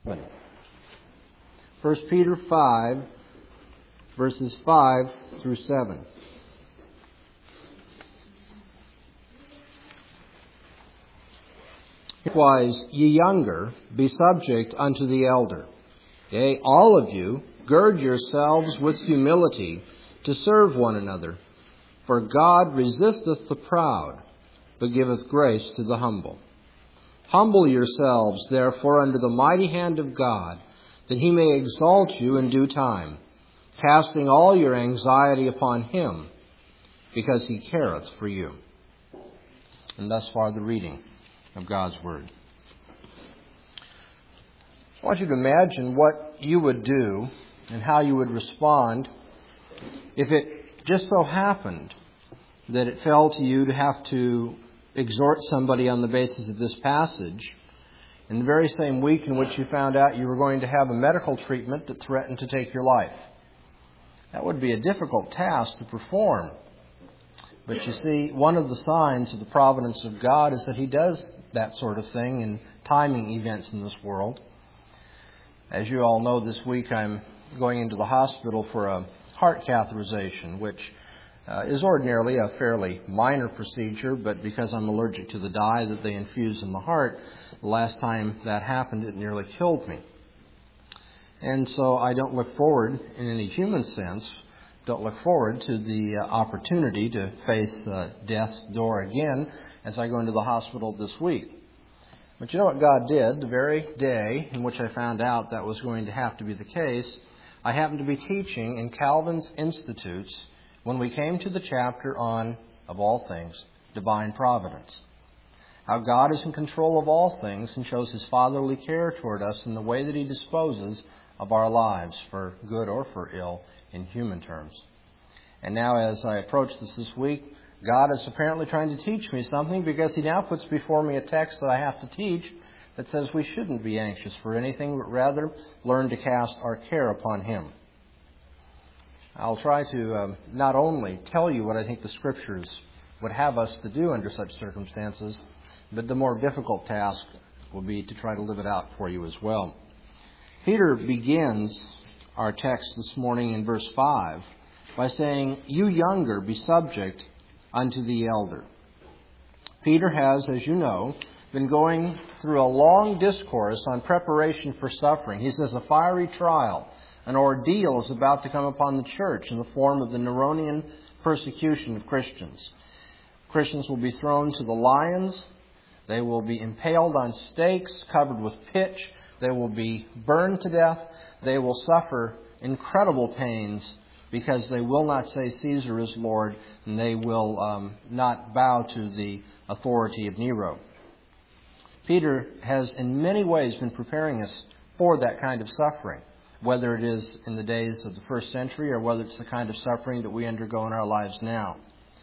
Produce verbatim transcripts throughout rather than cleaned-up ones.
First Peter five, verses five through seven. Likewise, ye younger, be subject unto the elder. Yea, all of you, gird yourselves with humility to serve one another. For God resisteth the proud, but giveth grace to the humble. Humble yourselves, therefore, under the mighty hand of God, that he may exalt you in due time, casting all your anxiety upon him, because he careth for you. And thus far the reading of God's Word. I want you to imagine what you would do and how you would respond if it just so happened that it fell to you to have to exhort somebody on the basis of this passage in the very same week in which you found out you were going to have a medical treatment that threatened to take your life. That would be a difficult task to perform. But you see, one of the signs of the providence of God is that He does that sort of thing in timing events in this world. As you all know, this week I'm going into the hospital for a heart catheterization, which uh, is ordinarily a fairly minor procedure, but because I'm allergic to the dye that they infuse in the heart, the last time that happened, it nearly killed me. And so I don't look forward, in any human sense, don't look forward to the uh, opportunity to face uh, death's door again as I go into the hospital this week. But you know what God did? The very day in which I found out that was going to have to be the case, I happened to be teaching in Calvin's Institutes when we came to the chapter on, of all things, divine providence. How God is in control of all things and shows His fatherly care toward us in the way that He disposes of our lives, for good or for ill, in human terms. And now as I approach this this week, God is apparently trying to teach me something, because He now puts before me a text that I have to teach that says we shouldn't be anxious for anything, but rather learn to cast our care upon Him. I'll try to um, not only tell you what I think the Scriptures would have us to do under such circumstances, but the more difficult task will be to try to live it out for you as well. Peter begins our text this morning in verse five by saying, "You younger, be subject unto the elder." Peter has, as you know, been going through a long discourse on preparation for suffering. He says a fiery trial, an ordeal is about to come upon the church in the form of the Neronian persecution of Christians. Christians will be thrown to the lions. They will be impaled on stakes, covered with pitch. They will be burned to death. They will suffer incredible pains because they will not say Caesar is Lord, and they will um, not bow to the authority of Nero. Peter has in many ways been preparing us for that kind of suffering, whether it is in the days of the first century or whether it's the kind of suffering that we undergo in our lives now.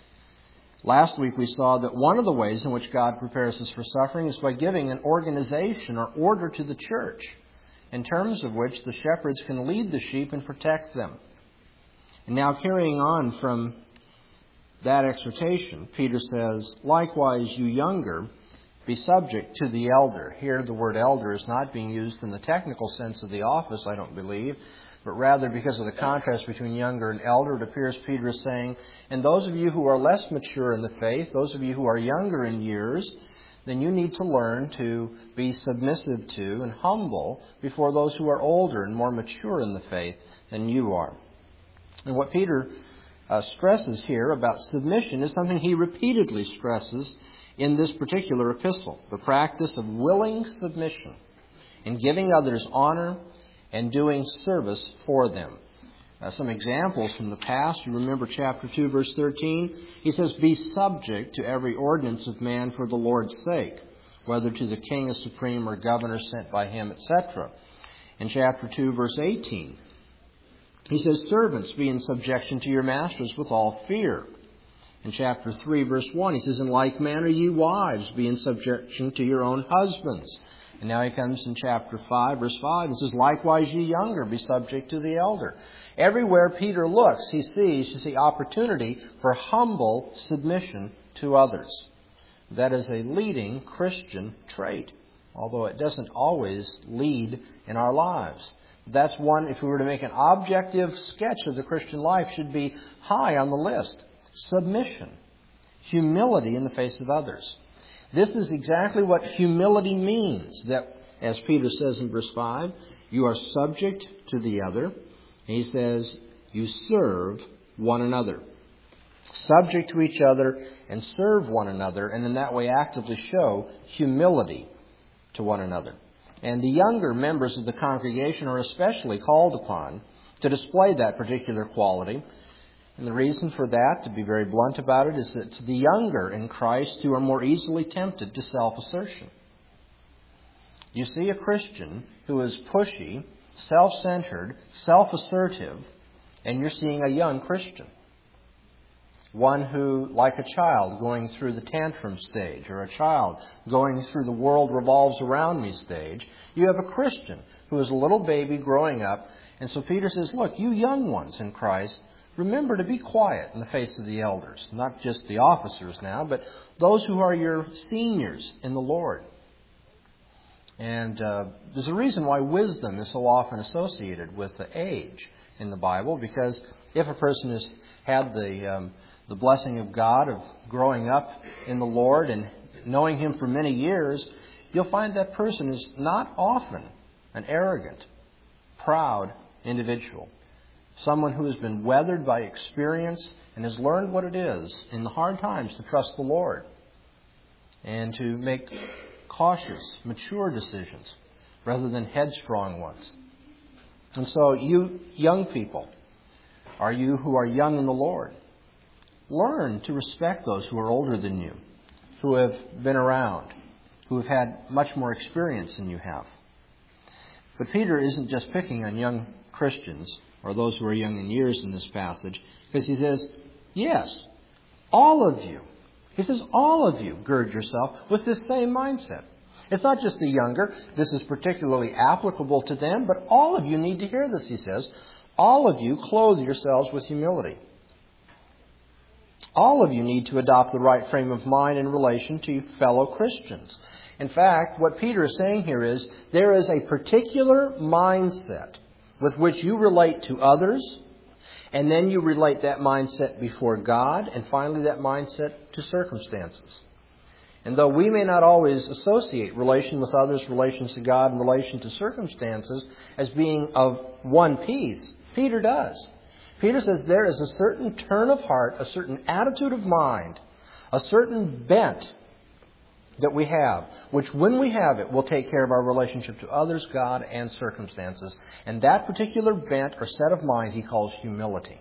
Last week we saw that one of the ways in which God prepares us for suffering is by giving an organization or order to the church, in terms of which the shepherds can lead the sheep and protect them. And now carrying on from that exhortation, Peter says, "Likewise, you younger, be subject to the elder." Here the word elder is not being used in the technical sense of the office, I don't believe, but rather because of the contrast between younger and elder, it appears Peter is saying, and those of you who are less mature in the faith, those of you who are younger in years, then you need to learn to be submissive to and humble before those who are older and more mature in the faith than you are. And what Peter uh, stresses here about submission is something he repeatedly stresses in this particular epistle, the practice of willing submission in giving others honor and doing service for them. Uh, some examples from the past. You remember chapter two, verse thirteen. He says, "Be subject to every ordinance of man for the Lord's sake, whether to the king as supreme or governor sent by him, et cetera" In chapter two, verse eighteen, he says, "Servants, be in subjection to your masters with all fear." In chapter three, verse one, he says, "In like manner, ye wives, be in subjection to your own husbands." And now he comes in chapter five, verse five, and says, "Likewise, ye younger, be subject to the elder." Everywhere Peter looks, he sees you see, opportunity for humble submission to others. That is a leading Christian trait. although it doesn't always lead in our lives. That's one, if we were to make an objective sketch of the Christian life, should be high on the list. Submission. Humility in the face of others. This is exactly what humility means. That, as Peter says in verse five, you are subject to the other. And he says, you serve one another. Subject to each other and serve one another, and in that way actively show humility to one another. And the younger members of the congregation are especially called upon to display that particular quality. And the reason for that, to be very blunt about it, is that it's the younger in Christ who are more easily tempted to self-assertion. You see a Christian who is pushy, self-centered, self-assertive, and you're seeing a young Christian. One who, like a child going through the tantrum stage, or a child going through the world revolves around me stage, you have a Christian who is a little baby growing up. And so Peter says, look, you young ones in Christ, remember to be quiet in the face of the elders. Not just the officers now, but those who are your seniors in the Lord. And uh, there's a reason why wisdom is so often associated with the age in the Bible, because if a person has had the um, the blessing of God of growing up in the Lord and knowing Him for many years, you'll find that person is not often an arrogant, proud individual. Someone who has been weathered by experience and has learned what it is in the hard times to trust the Lord and to make cautious, mature decisions rather than headstrong ones. And so you young people, are you who are young in the Lord, learn to respect those who are older than you, who have been around, who have had much more experience than you have. But Peter isn't just picking on young Christians, or those who are young in years in this passage, because he says, yes, all of you. He says, all of you gird yourself with this same mindset. It's not just the younger. This is particularly applicable to them, but all of you need to hear this, he says. All of you clothe yourselves with humility. All of you need to adopt the right frame of mind in relation to fellow Christians. In fact, what Peter is saying here is there is a particular mindset with which you relate to others, and then you relate that mindset before God, and finally that mindset to circumstances. And though we may not always associate relation with others, relations to God, and relation to circumstances as being of one piece, Peter does. Peter says there is a certain turn of heart, a certain attitude of mind, a certain bent that we have, which when we have it will take care of our relationship to others, God, and circumstances. And that particular bent or set of mind he calls humility.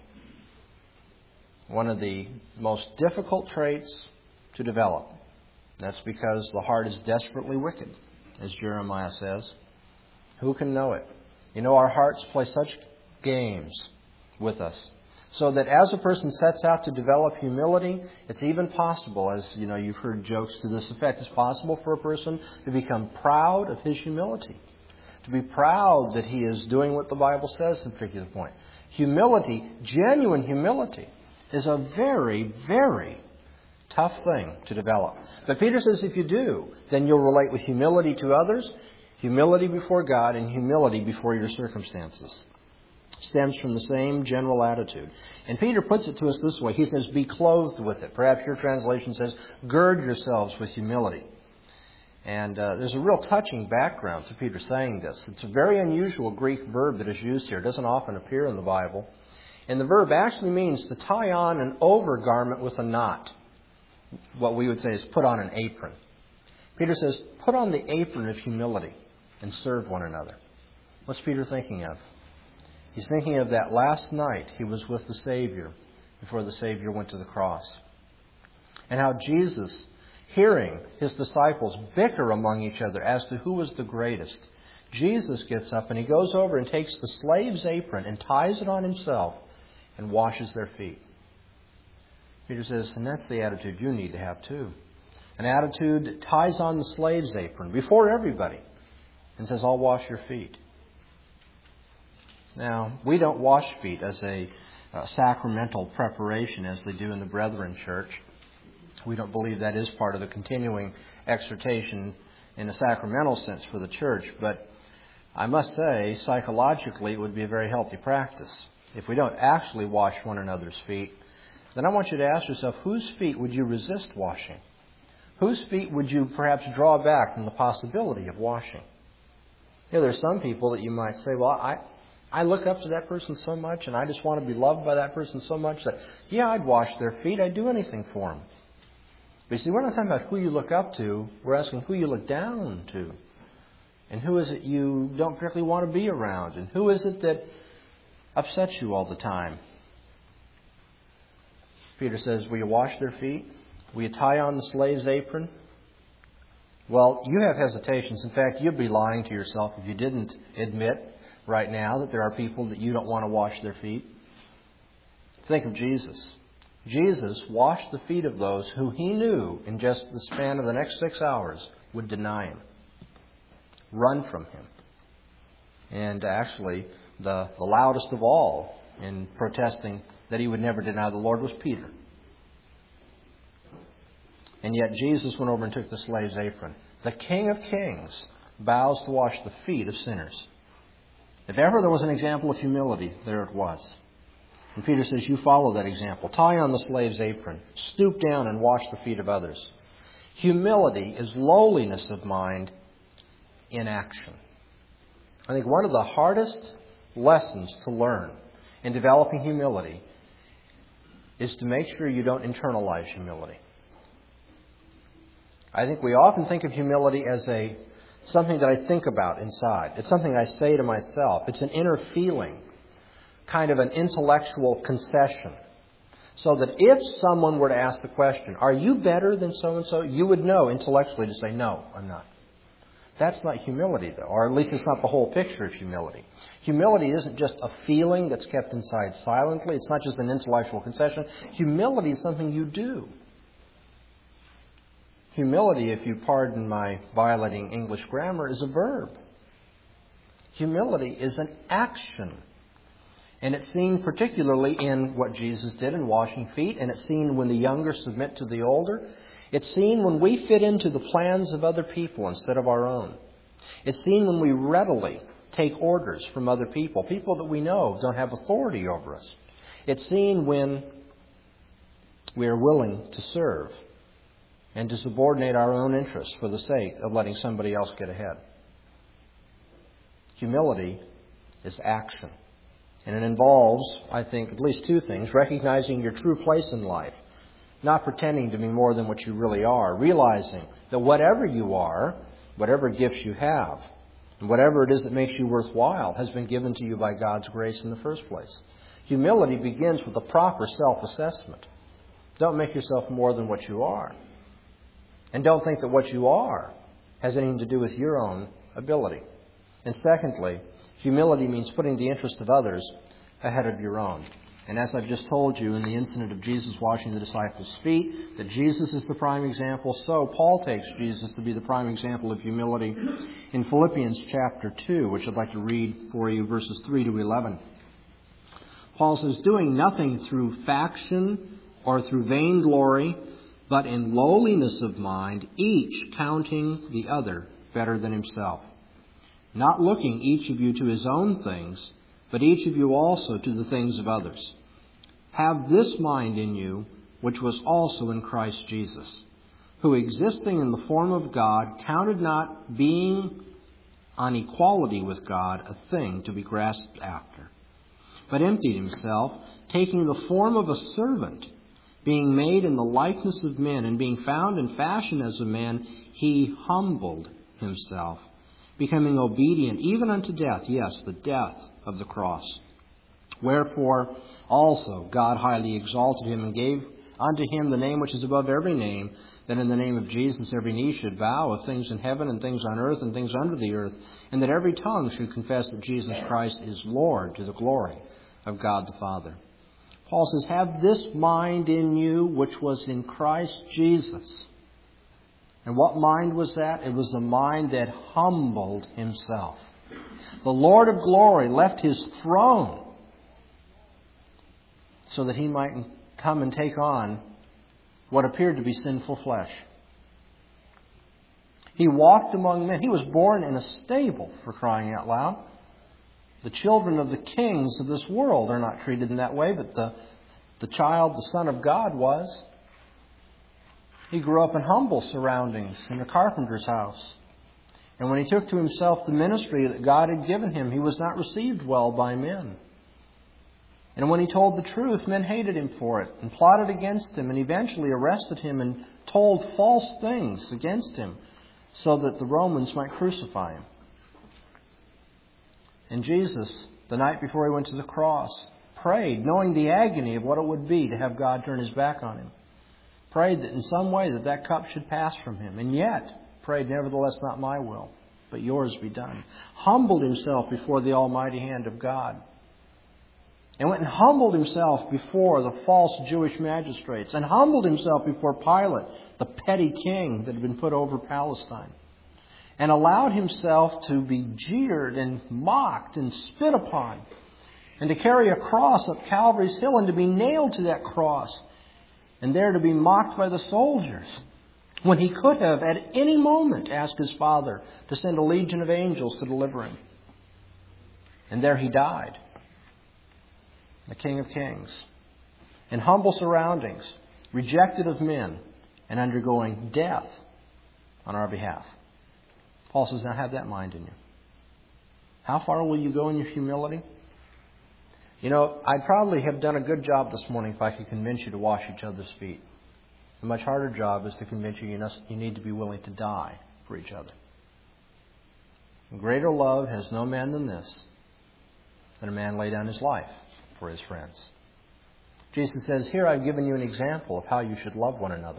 One of the most difficult traits to develop. That's because the heart is desperately wicked, as Jeremiah says. Who can know it? You know, our hearts play such games with us. So that as a person sets out to develop humility, it's even possible, as you know, you've heard jokes to this effect, it's possible for a person to become proud of his humility. To be proud that he is doing what the Bible says in a particular point. Humility, genuine humility, is a very, very tough thing to develop. But Peter says if you do, then you'll relate with humility to others, humility before God, and humility before your circumstances. Stems from the same general attitude. And Peter puts it to us this way. He says, be clothed with it. Perhaps your translation says, gird yourselves with humility. And uh, there's a real touching background to Peter saying this. It's a very unusual Greek verb that is used here. It doesn't often appear in the Bible. And the verb actually means to tie on an overgarment with a knot. What we would say is put on an apron. Peter says, put on the apron of humility and serve one another. What's Peter thinking of? He's thinking of that last night he was with the Savior before the Savior went to the cross. And how Jesus, hearing his disciples bicker among each other as to who was the greatest, Jesus gets up and he goes over and takes the slave's apron and ties it on himself and washes their feet. Peter says, and that's the attitude you need to have too. An attitude that ties on the slave's apron before everybody and says, I'll wash your feet. Now, we don't wash feet as a uh, sacramental preparation as they do in the Brethren Church. We don't believe that is part of the continuing exhortation in a sacramental sense for the church, but I must say, psychologically, it would be a very healthy practice. If we don't actually wash one another's feet, then I want you to ask yourself, whose feet would you resist washing? Whose feet would you perhaps draw back from the possibility of washing? You know, there's some people that you might say, well, I, I look up to that person so much, and I just want to be loved by that person so much that, yeah, I'd wash their feet. I'd do anything for them. But you see, we're not talking about who you look up to. We're asking who you look down to. And who is it you don't particularly want to be around? And who is it that upsets you all the time? Peter says, will you wash their feet? Will you tie on the slave's apron? Well, you have hesitations. In fact, you'd be lying to yourself if you didn't admit right now that there are people that you don't want to wash their feet. Think of Jesus. Jesus washed the feet of those who he knew in just the span of the next six hours would deny him, run from him. And actually, the, the loudest of all in protesting that he would never deny the Lord was Peter. And yet Jesus went over and took the slave's apron. The King of Kings bows to wash the feet of sinners. If ever there was an example of humility, there it was. And Peter says, you follow that example. Tie on the slave's apron. Stoop down and wash the feet of others. Humility is lowliness of mind in action. I think one of the hardest lessons to learn in developing humility is to make sure you don't internalize humility. I think we often think of humility as a something that I think about inside. It's something I say to myself. It's an inner feeling, kind of an intellectual concession. So that if someone were to ask the question, are you better than so-and-so? You would know intellectually to say, no, I'm not. That's not humility, though, or at least it's not the whole picture of humility. Humility isn't just a feeling that's kept inside silently. It's not just an intellectual concession. Humility is something you do. Humility, if you pardon my violating English grammar, is a verb. Humility is an action. And it's seen particularly in what Jesus did in washing feet, and it's seen when the younger submit to the older. It's seen when we fit into the plans of other people instead of our own. It's seen when we readily take orders from other people, people that we know don't have authority over us. It's seen when we are willing to serve and to subordinate our own interests for the sake of letting somebody else get ahead. Humility is action. And it involves, I think, at least two things. Recognizing your true place in life. Not pretending to be more than what you really are. Realizing that whatever you are, whatever gifts you have, and whatever it is that makes you worthwhile has been given to you by God's grace in the first place. Humility begins with a proper self-assessment. Don't make yourself more than what you are. And don't think that what you are has anything to do with your own ability. And secondly, humility means putting the interest of others ahead of your own. And as I've just told you in the incident of Jesus washing the disciples' feet, that Jesus is the prime example, so Paul takes Jesus to be the prime example of humility in Philippians chapter two, which I'd like to read for you, verses three to eleven. Paul says, doing nothing through faction or through vainglory, but in lowliness of mind, each counting the other better than himself. Not looking each of you to his own things, but each of you also to the things of others. Have this mind in you, which was also in Christ Jesus, who existing in the form of God, counted not being on equality with God a thing to be grasped after, but emptied himself, taking the form of a servant, being made in the likeness of men, and being found in fashion as a man, he humbled himself, becoming obedient even unto death, yes, the death of the cross. Wherefore also God highly exalted him and gave unto him the name which is above every name, that in the name of Jesus every knee should bow, of things in heaven and things on earth and things under the earth, and that every tongue should confess that Jesus Christ is Lord, to the glory of God the Father. Paul says, have this mind in you which was in Christ Jesus. And what mind was that? It was the mind that humbled himself. The Lord of glory left his throne so that he might come and take on what appeared to be sinful flesh. He walked among men. He was born in a stable, for crying out loud. The children of the kings of this world are not treated in that way, but the, the child, the Son of God, was. He grew up in humble surroundings in a carpenter's house. And when he took to himself the ministry that God had given him, he was not received well by men. And when he told the truth, men hated him for it and plotted against him and eventually arrested him and told false things against him so that the Romans might crucify him. And Jesus, the night before he went to the cross, prayed, knowing the agony of what it would be to have God turn his back on him. Prayed that in some way that that cup should pass from him. And yet, prayed, nevertheless, not my will, but yours be done. Humbled himself before the almighty hand of God. And went and humbled himself before the false Jewish magistrates. And humbled himself before Pilate, the petty king that had been put over Palestine. And allowed himself to be jeered and mocked and spit upon. And to carry a cross up Calvary's hill and to be nailed to that cross. And there to be mocked by the soldiers. When he could have at any moment asked his Father to send a legion of angels to deliver him. And there he died. The King of Kings. In humble surroundings. Rejected of men. And undergoing death on our behalf. Paul says, now have that mind in you. How far will you go in your humility? You know, I'd probably have done a good job this morning if I could convince you to wash each other's feet. A much harder job is to convince you you need to be willing to die for each other. And greater love has no man than this, that a man lay down his life for his friends. Jesus says, here I've given you an example of how you should love one another.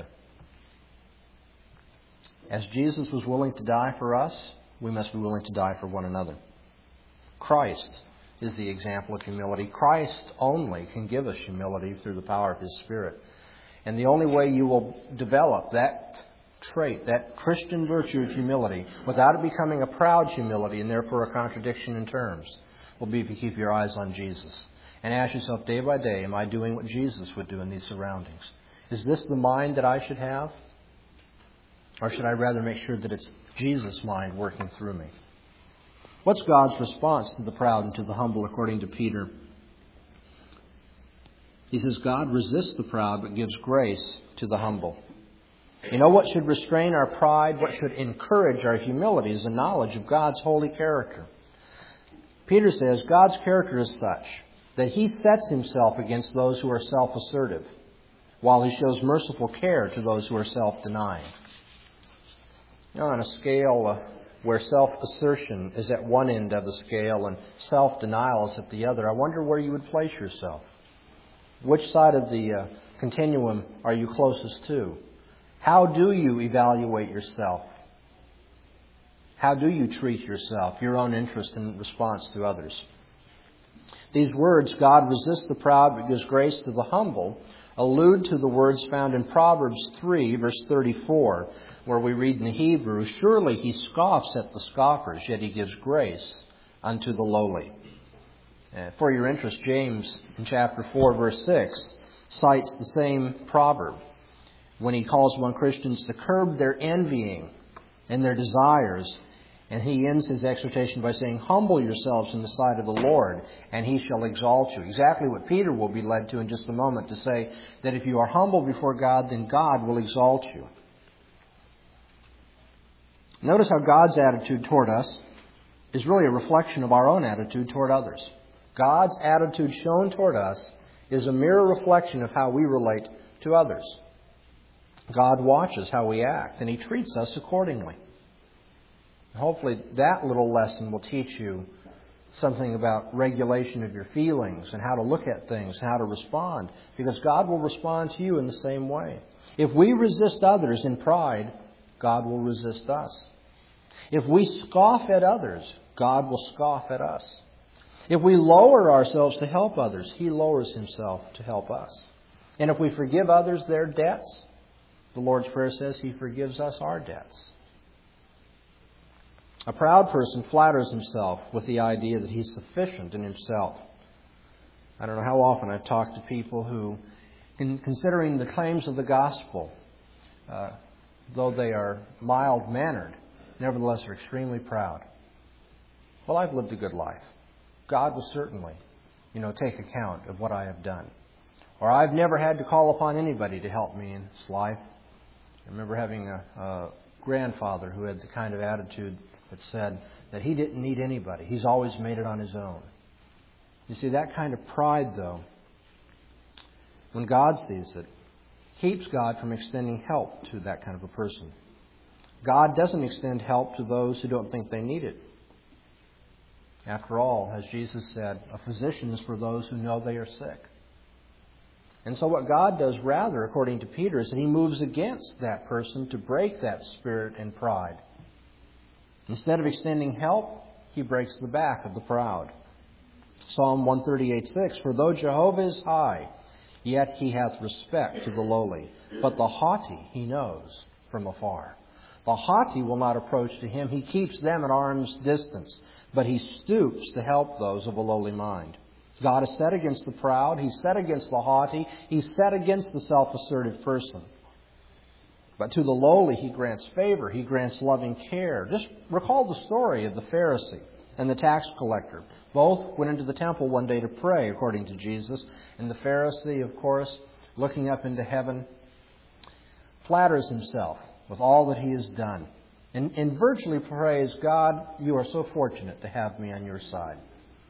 As Jesus was willing to die for us, we must be willing to die for one another. Christ is the example of humility. Christ only can give us humility through the power of His Spirit. And the only way you will develop that trait, that Christian virtue of humility, without it becoming a proud humility and therefore a contradiction in terms, will be if you keep your eyes on Jesus. And ask yourself day by day, am I doing what Jesus would do in these surroundings? Is this the mind that I should have? Or should I rather make sure that it's Jesus' mind working through me? What's God's response to the proud and to the humble according to Peter? He says, God resists the proud but gives grace to the humble. You know what should restrain our pride, what should encourage our humility is a knowledge of God's holy character. Peter says God's character is such that He sets Himself against those who are self-assertive, while He shows merciful care to those who are self-denying. You know, on a scale uh, where self-assertion is at one end of the scale and self-denial is at the other, I wonder where you would place yourself. Which side of the uh, continuum are you closest to? How do you evaluate yourself? How do you treat yourself, your own interest in response to others? These words, God resists the proud but gives grace to the humble, allude to the words found in Proverbs three, verse thirty-four, where we read in the Hebrew, surely He scoffs at the scoffers, yet He gives grace unto the lowly. Uh, for your interest, James in chapter four, verse six, cites the same proverb when he calls upon Christians to curb their envying and their desires. And he ends his exhortation by saying, humble yourselves in the sight of the Lord, and He shall exalt you. Exactly what Peter will be led to in just a moment, to say that if you are humble before God, then God will exalt you. Notice how God's attitude toward us is really a reflection of our own attitude toward others. God's attitude shown toward us is a mirror reflection of how we relate to others. God watches how we act, and He treats us accordingly. Hopefully that little lesson will teach you something about regulation of your feelings and how to look at things, how to respond, because God will respond to you in the same way. If we resist others in pride, God will resist us. If we scoff at others, God will scoff at us. If we lower ourselves to help others, He lowers Himself to help us. And if we forgive others their debts, the Lord's Prayer says He forgives us our debts. A proud person flatters himself with the idea that he's sufficient in himself. I don't know how often I've talked to people who, in considering the claims of the gospel, uh, though they are mild-mannered, nevertheless are extremely proud. Well, I've lived a good life. God will certainly, you know, take account of what I have done. Or I've never had to call upon anybody to help me in this life. I remember having a, a grandfather who had the kind of attitude that said that he didn't need anybody. He's always made it on his own. You see, that kind of pride, though, when God sees it, keeps God from extending help to that kind of a person. God doesn't extend help to those who don't think they need it. After all, as Jesus said, a physician is for those who know they are sick. And so what God does rather, according to Peter, is that He moves against that person to break that spirit and pride. Instead of extending help, He breaks the back of the proud. Psalm one thirty-eight six, for though Jehovah is high, yet He hath respect to the lowly, but the haughty He knows from afar. The haughty will not approach to Him. He keeps them at arm's distance, but He stoops to help those of a lowly mind. God is set against the proud. He's set against the haughty. He's set against the self-assertive person. But to the lowly He grants favor. He grants loving care. Just recall the story of the Pharisee and the tax collector. Both went into the temple one day to pray, according to Jesus. And the Pharisee, of course, looking up into heaven, flatters himself with all that he has done. And, and virtually prays, God, you are so fortunate to have me on your side.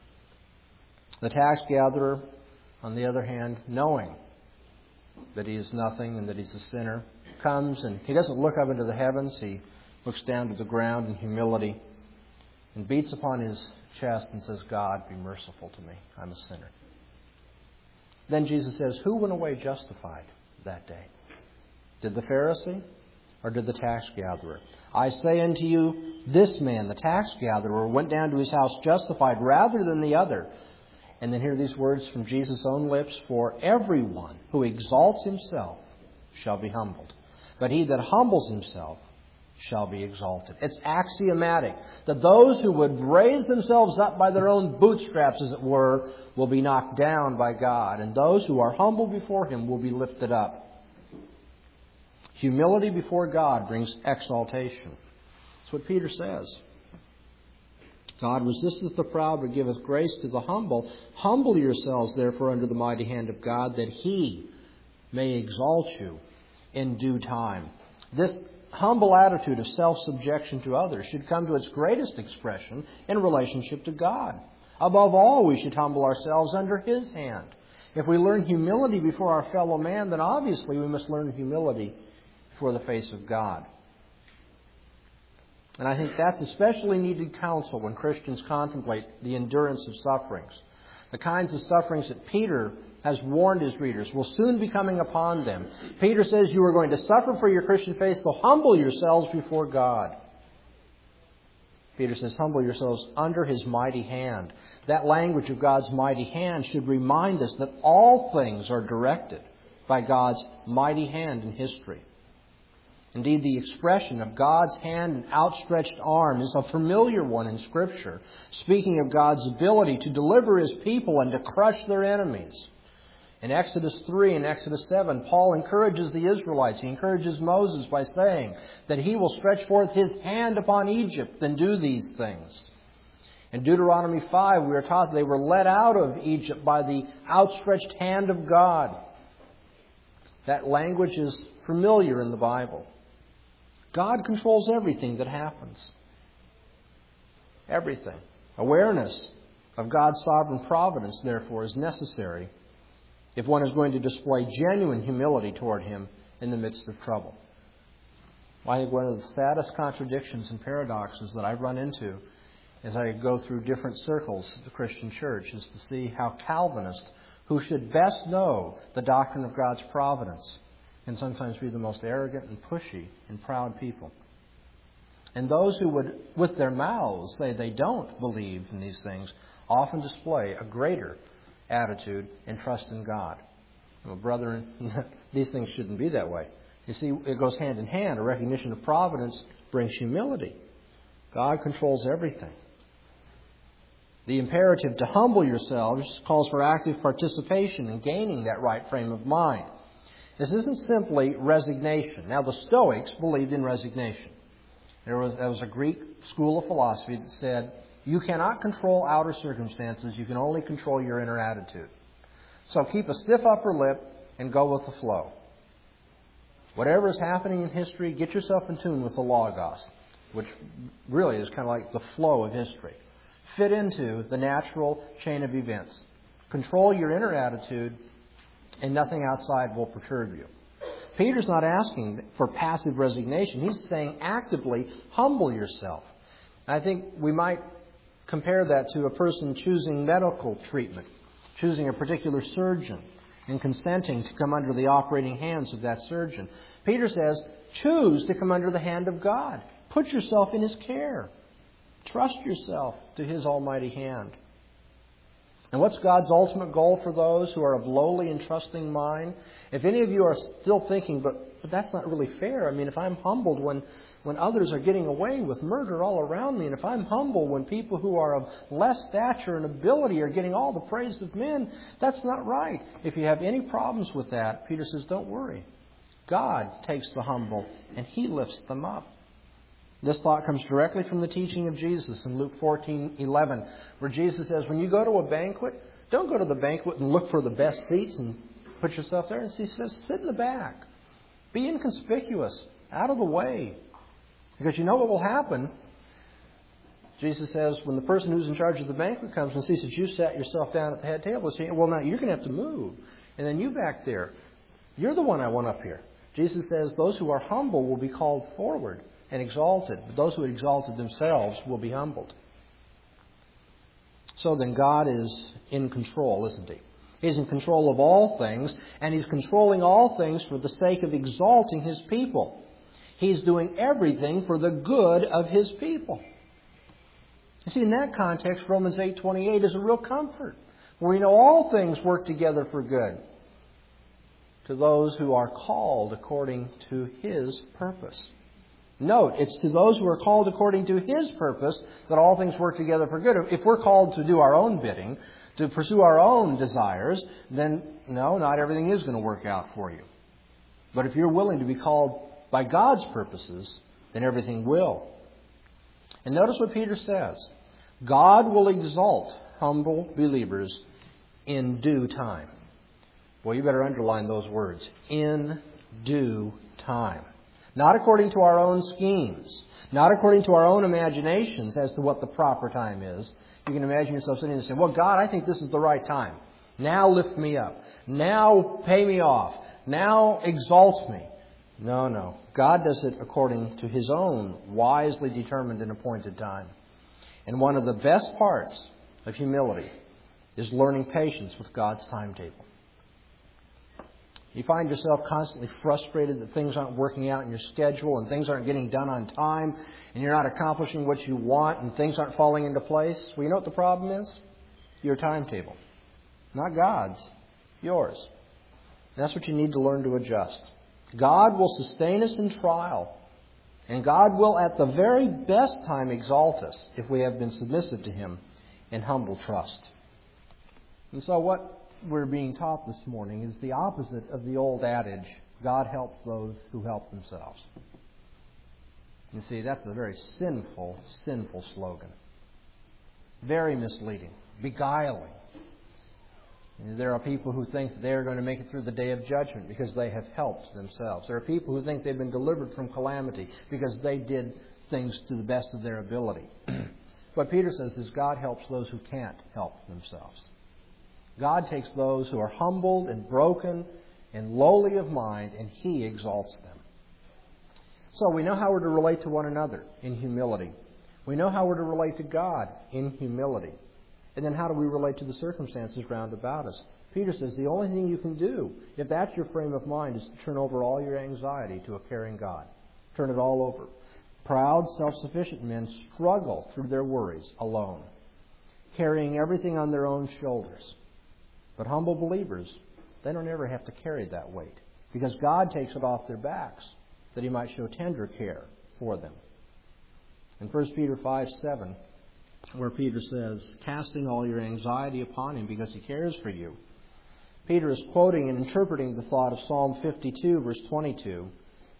The tax gatherer, on the other hand, knowing that he is nothing and that he's a sinner, comes and he doesn't look up into the heavens. He looks down to the ground in humility and beats upon his chest and says, God, be merciful to me. I'm a sinner. Then Jesus says, who went away justified that day? Did the Pharisee or did the tax gatherer? I say unto you, this man, the tax gatherer, went down to his house justified rather than the other. And then hear these words from Jesus' own lips, for everyone who exalts himself shall be humbled, but he that humbles himself shall be exalted. It's axiomatic that those who would raise themselves up by their own bootstraps, as it were, will be knocked down by God, and those who are humble before Him will be lifted up. Humility before God brings exaltation. That's what Peter says. God resisteth the proud, but giveth grace to the humble. Humble yourselves, therefore, under the mighty hand of God, that He may exalt you in due time. This humble attitude of self-subjection to others should come to its greatest expression in relationship to God. Above all, we should humble ourselves under His hand. If we learn humility before our fellow man, then obviously we must learn humility before the face of God. And I think that's especially needed counsel when Christians contemplate the endurance of sufferings. The kinds of sufferings that Peter has warned his readers will soon be coming upon them. Peter says you are going to suffer for your Christian faith, so humble yourselves before God. Peter says, humble yourselves under His mighty hand. That language of God's mighty hand should remind us that all things are directed by God's mighty hand in history. Indeed, the expression of God's hand and outstretched arm is a familiar one in Scripture, speaking of God's ability to deliver His people and to crush their enemies. In Exodus three and Exodus seven, Paul encourages the Israelites. He encourages Moses by saying that he will stretch forth His hand upon Egypt and do these things. In Deuteronomy five, we are taught they were led out of Egypt by the outstretched hand of God. That language is familiar in the Bible. God controls everything that happens. Everything. Awareness of God's sovereign providence, therefore, is necessary if one is going to display genuine humility toward Him in the midst of trouble. Well, I think one of the saddest contradictions and paradoxes that I run into as I go through different circles of the Christian church is to see how Calvinists, who should best know the doctrine of God's providence, can sometimes be the most arrogant and pushy and proud people. And those who would, with their mouths, say they don't believe in these things, often display a greater attitude and trust in God. Well, brethren, these things shouldn't be that way. You see, it goes hand in hand. A recognition of providence brings humility. God controls everything. The imperative to humble yourselves calls for active participation in gaining that right frame of mind. This isn't simply resignation. Now, the Stoics believed in resignation. There was, there was a Greek school of philosophy that said, you cannot control outer circumstances, you can only control your inner attitude. So keep a stiff upper lip and go with the flow. Whatever is happening in history, get yourself in tune with the Logos, which really is kind of like the flow of history. Fit into the natural chain of events. Control your inner attitude, and nothing outside will perturb you. Peter's not asking for passive resignation. He's saying actively humble yourself. I think we might compare that to a person choosing medical treatment, choosing a particular surgeon, and consenting to come under the operating hands of that surgeon. Peter says, choose to come under the hand of God. Put yourself in His care. Trust yourself to His almighty hand. And what's God's ultimate goal for those who are of lowly and trusting mind? If any of you are still thinking, but, but that's not really fair. I mean, if I'm humbled when, when others are getting away with murder all around me, and if I'm humble when people who are of less stature and ability are getting all the praise of men, that's not right. If you have any problems with that, Peter says, don't worry. God takes the humble and He lifts them up. This thought comes directly from the teaching of Jesus in Luke fourteen eleven, where Jesus says, when you go to a banquet, don't go to the banquet and look for the best seats and put yourself there. And He says, sit in the back. Be inconspicuous, out of the way. Because you know what will happen. Jesus says, when the person who's in charge of the banquet comes and sees that you sat yourself down at the head table, he'll say, well, now you're going to have to move. And then you back there, you're the one I want up here. Jesus says, those who are humble will be called forward and exalted, but those who exalted themselves will be humbled. So then God is in control, isn't He? He's in control of all things, and He's controlling all things for the sake of exalting His people. He's doing everything for the good of His people. You see, in that context, Romans eight twenty-eight is a real comfort, where we know all things work together for good to those who are called according to His purpose. Note, it's to those who are called according to His purpose that all things work together for good. If we're called to do our own bidding, to pursue our own desires, then no, not everything is going to work out for you. But if you're willing to be called by God's purposes, then everything will. And notice what Peter says. God will exalt humble believers in due time. Well, you better underline those words. In due time. Not according to our own schemes. Not according to our own imaginations as to what the proper time is. You can imagine yourself sitting there saying, well, God, I think this is the right time. Now lift me up. Now pay me off. Now exalt me. No, no. God does it according to His own wisely determined and appointed time. And one of the best parts of humility is learning patience with God's timetable. You find yourself constantly frustrated that things aren't working out in your schedule and things aren't getting done on time and you're not accomplishing what you want and things aren't falling into place. Well, you know what the problem is? Your timetable. Not God's. Yours. And that's what you need to learn to adjust. God will sustain us in trial. And God will at the very best time exalt us if we have been submissive to Him in humble trust. And so what we're being taught this morning is the opposite of the old adage, God helps those who help themselves. You see, that's a very sinful, sinful slogan. Very misleading, beguiling. There are people who think that they're going to make it through the day of judgment because they have helped themselves. There are people who think they've been delivered from calamity because they did things to the best of their ability. What Peter says is God helps those who can't help themselves. God takes those who are humbled and broken and lowly of mind, and He exalts them. So we know how we're to relate to one another in humility. We know how we're to relate to God in humility. And then how do we relate to the circumstances round about us? Peter says the only thing you can do, if that's your frame of mind, is to turn over all your anxiety to a caring God. Turn it all over. Proud, self-sufficient men struggle through their worries alone, carrying everything on their own shoulders. But humble believers, they don't ever have to carry that weight because God takes it off their backs that He might show tender care for them. In First Peter five seven, where Peter says, casting all your anxiety upon Him because He cares for you. Peter is quoting and interpreting the thought of Psalm fifty-two, verse twenty-two.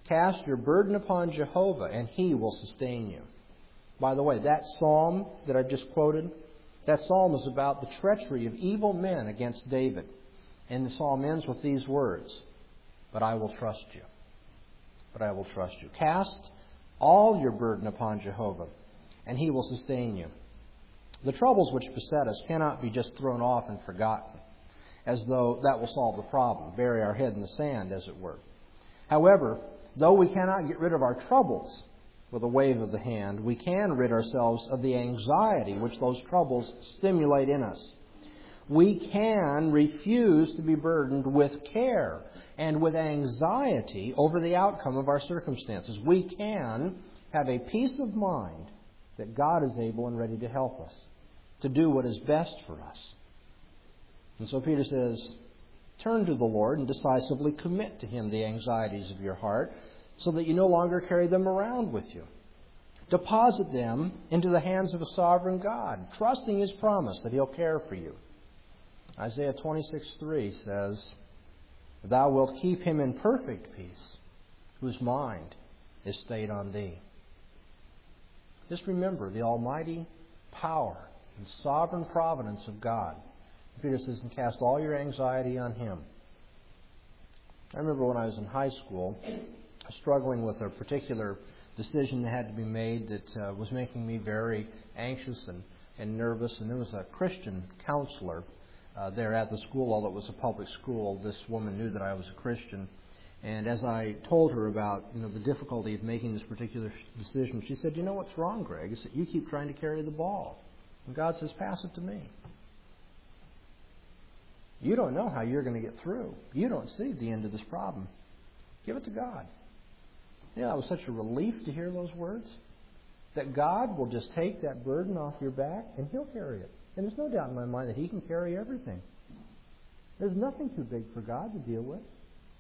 Cast your burden upon Jehovah, and He will sustain you. By the way, that psalm that I just quoted, that psalm is about the treachery of evil men against David. And the psalm ends with these words, "But I will trust you. But I will trust you." Cast all your burden upon Jehovah, and He will sustain you. The troubles which beset us cannot be just thrown off and forgotten, as though that will solve the problem, bury our head in the sand, as it were. However, though we cannot get rid of our troubles with a wave of the hand, we can rid ourselves of the anxiety which those troubles stimulate in us. We can refuse to be burdened with care and with anxiety over the outcome of our circumstances. We can have a peace of mind that God is able and ready to help us, to do what is best for us. And so Peter says, turn to the Lord and decisively commit to Him the anxieties of your heart so that you no longer carry them around with you. Deposit them into the hands of a sovereign God, trusting His promise that He'll care for you. Isaiah twenty-six three says, "Thou wilt keep him in perfect peace, whose mind is stayed on Thee." Just remember the almighty power and sovereign providence of God. Peter says, and cast all your anxiety on Him. I remember when I was in high school, struggling with a particular decision that had to be made that uh, was making me very anxious and, and nervous. And there was a Christian counselor uh, there at the school, although it was a public school. This woman knew that I was a Christian. And as I told her about you know the difficulty of making this particular decision, she said, "You know what's wrong, Greg, is that you keep trying to carry the ball. And God says, pass it to me. You don't know how you're going to get through. You don't see the end of this problem. Give it to God." Yeah, it was such a relief to hear those words. That God will just take that burden off your back and He'll carry it. And there's no doubt in my mind that He can carry everything. There's nothing too big for God to deal with.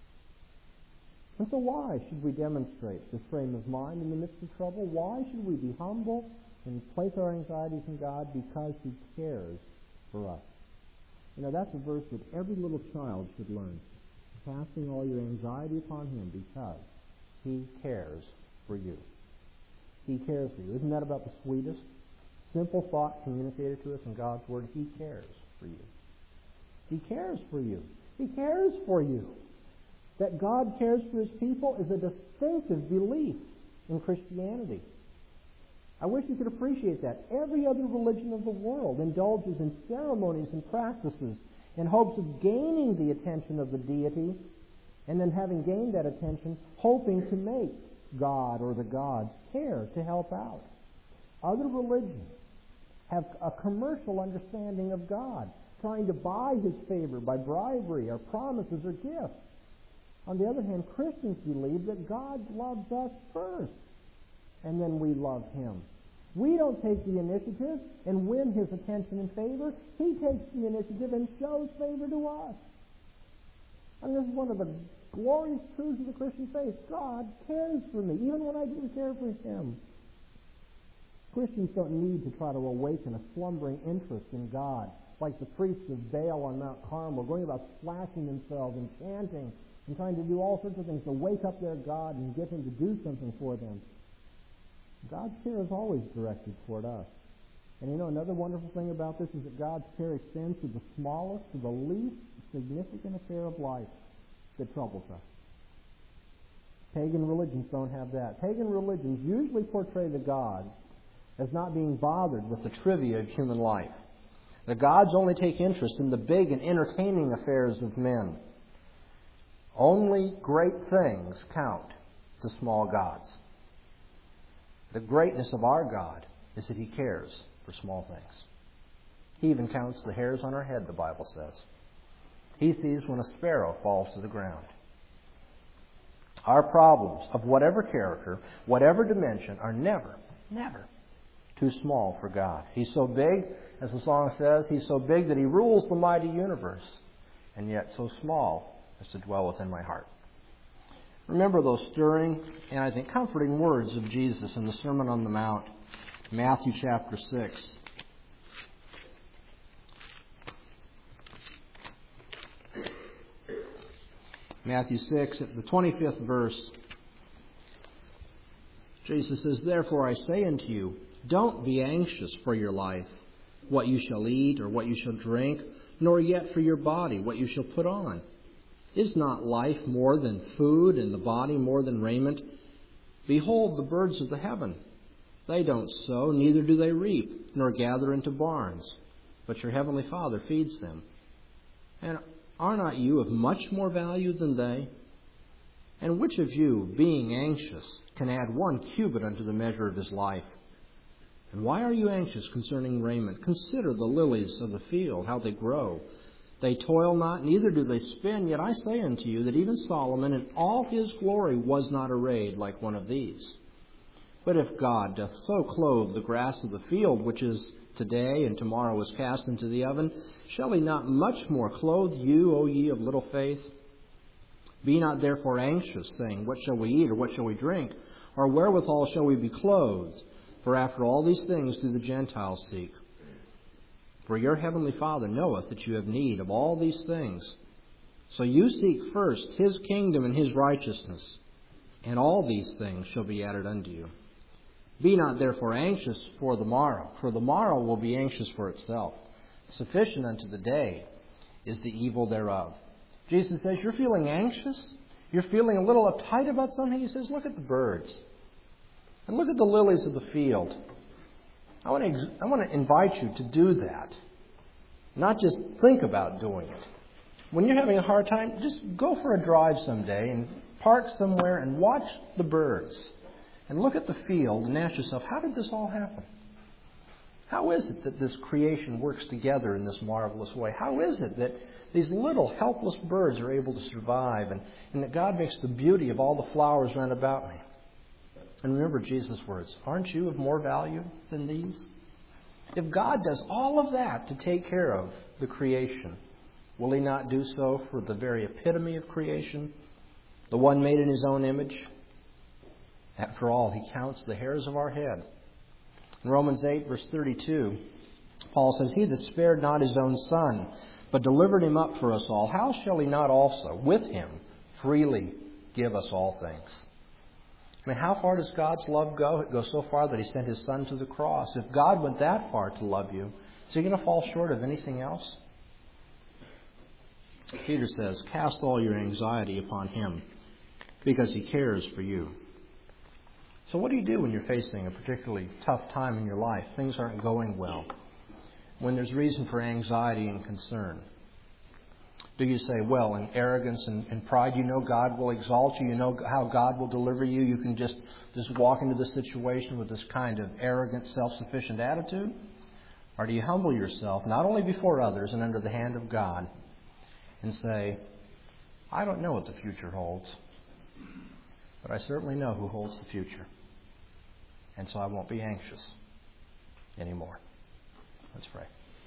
And so why should we demonstrate this frame of mind in the midst of trouble? Why should we be humble and place our anxieties in God? Because He cares for us. You know, that's a verse that every little child should learn. Casting all your anxiety upon Him because He cares for you. He cares for you. Isn't that about the sweetest, simple thought communicated to us in God's Word? He cares for you. He cares for you. He cares for you. That God cares for His people is a distinctive belief in Christianity. I wish you could appreciate that. Every other religion of the world indulges in ceremonies and practices in hopes of gaining the attention of the deity, and then having gained that attention, hoping to make God or the gods care to help out. Other religions have a commercial understanding of God, trying to buy His favor by bribery or promises or gifts. On the other hand, Christians believe that God loves us first, and then we love Him. We don't take the initiative and win His attention and favor. He takes the initiative and shows favor to us. And this is one of the glorious truths of the Christian faith. God cares for me, even when I didn't care for Him. Christians don't need to try to awaken a slumbering interest in God, like the priests of Baal on Mount Carmel, going about splashing themselves and chanting and trying to do all sorts of things to wake up their God and get Him to do something for them. God's care is always directed toward us. And you know, another wonderful thing about this is that God's care extends to the smallest, to the least significant affair of life that troubles us. Pagan religions don't have that. Pagan religions usually portray the gods as not being bothered with the trivia of human life. The gods only take interest in the big and entertaining affairs of men. Only great things count to small gods. The greatness of our God is that He cares for small things. He even counts the hairs on our head, the Bible says. He sees when a sparrow falls to the ground. Our problems of whatever character, whatever dimension, are never, never too small for God. He's so big, as the song says, He's so big that He rules the mighty universe, and yet so small as to dwell within my heart. Remember those stirring and I think comforting words of Jesus in the Sermon on the Mount, Matthew chapter six. Matthew six, at the twenty-fifth verse, Jesus says, "Therefore I say unto you, don't be anxious for your life, what you shall eat or what you shall drink, nor yet for your body, what you shall put on. Is not life more than food, and the body more than raiment? Behold the birds of the heaven. They don't sow, neither do they reap, nor gather into barns, but your heavenly Father feeds them. And are not you of much more value than they? And which of you, being anxious, can add one cubit unto the measure of his life? And why are you anxious concerning raiment? Consider the lilies of the field, how they grow. They toil not, neither do they spin. Yet I say unto you that even Solomon in all his glory was not arrayed like one of these. But if God doth so clothe the grass of the field, which is today and tomorrow is cast into the oven, shall he not much more clothe you, O ye of little faith? Be not therefore anxious, saying, What shall we eat, or what shall we drink? Or wherewithal shall we be clothed? For after all these things do the Gentiles seek. For your heavenly Father knoweth that you have need of all these things. So you seek first his kingdom and his righteousness, and all these things shall be added unto you. Be not therefore anxious for the morrow, for the morrow will be anxious for itself. Sufficient unto the day is the evil thereof." Jesus says, you're feeling anxious? You're feeling a little uptight about something? He says, look at the birds. And look at the lilies of the field. I want to, I want to invite you to do that. Not just think about doing it. When you're having a hard time, just go for a drive someday and park somewhere and watch the birds. And look at the field and ask yourself, how did this all happen? How is it that this creation works together in this marvelous way? How is it that these little helpless birds are able to survive, and, and that God makes the beauty of all the flowers round about me? And remember Jesus' words, aren't you of more value than these? If God does all of that to take care of the creation, will he not do so for the very epitome of creation, the one made in his own image? After all, he counts the hairs of our head. In Romans eight, verse thirty-two, Paul says, He that spared not his own son, but delivered him up for us all, how shall he not also, with him, freely give us all things? I mean, how far does God's love go? It goes so far that he sent his son to the cross. If God went that far to love you, is he going to fall short of anything else? Peter says, cast all your anxiety upon him, because he cares for you. So what do you do when you're facing a particularly tough time in your life? Things aren't going well. When there's reason for anxiety and concern. Do you say, well, in arrogance and, and pride, you know God will exalt you, you know how God will deliver you, you can just, just walk into the situation with this kind of arrogant, self-sufficient attitude? Or do you humble yourself, not only before others and under the hand of God, and say, I don't know what the future holds, but I certainly know who holds the future. And so I won't be anxious anymore. Let's pray.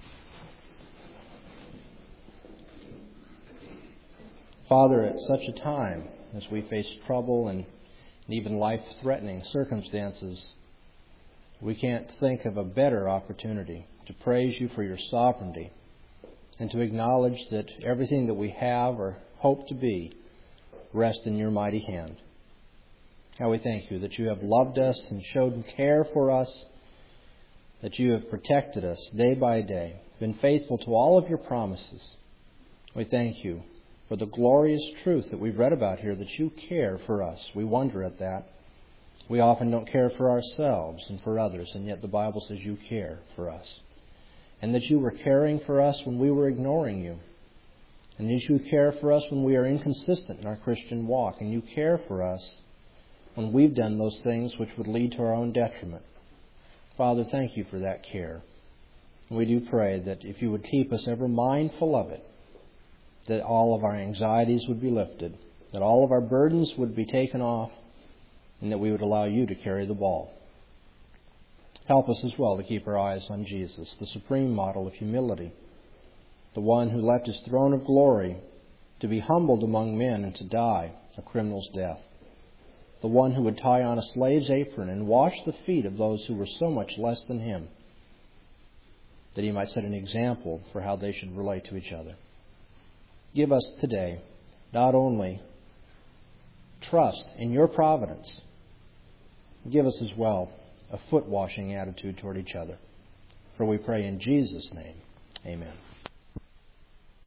Father, at such a time as we face trouble and even life-threatening circumstances, we can't think of a better opportunity to praise you for your sovereignty and to acknowledge that everything that we have or hope to be rests in your mighty hand. How we thank you that you have loved us and showed care for us, that you have protected us day by day, been faithful to all of your promises. We thank you for the glorious truth that we've read about here, that you care for us. We wonder at that. We often don't care for ourselves and for others, and yet the Bible says you care for us. And that you were caring for us when we were ignoring you. And that you care for us when we are inconsistent in our Christian walk. And you care for us when we've done those things which would lead to our own detriment. Father, thank you for that care. And we do pray that if you would keep us ever mindful of it, that all of our anxieties would be lifted, that all of our burdens would be taken off, and that we would allow you to carry the ball. Help us as well to keep our eyes on Jesus, the supreme model of humility, the one who left his throne of glory to be humbled among men and to die a criminal's death, the one who would tie on a slave's apron and wash the feet of those who were so much less than him, that he might set an example for how they should relate to each other. Give us today not only trust in your providence, Give us as well a foot-washing attitude toward each other. For we pray in Jesus' name. Amen.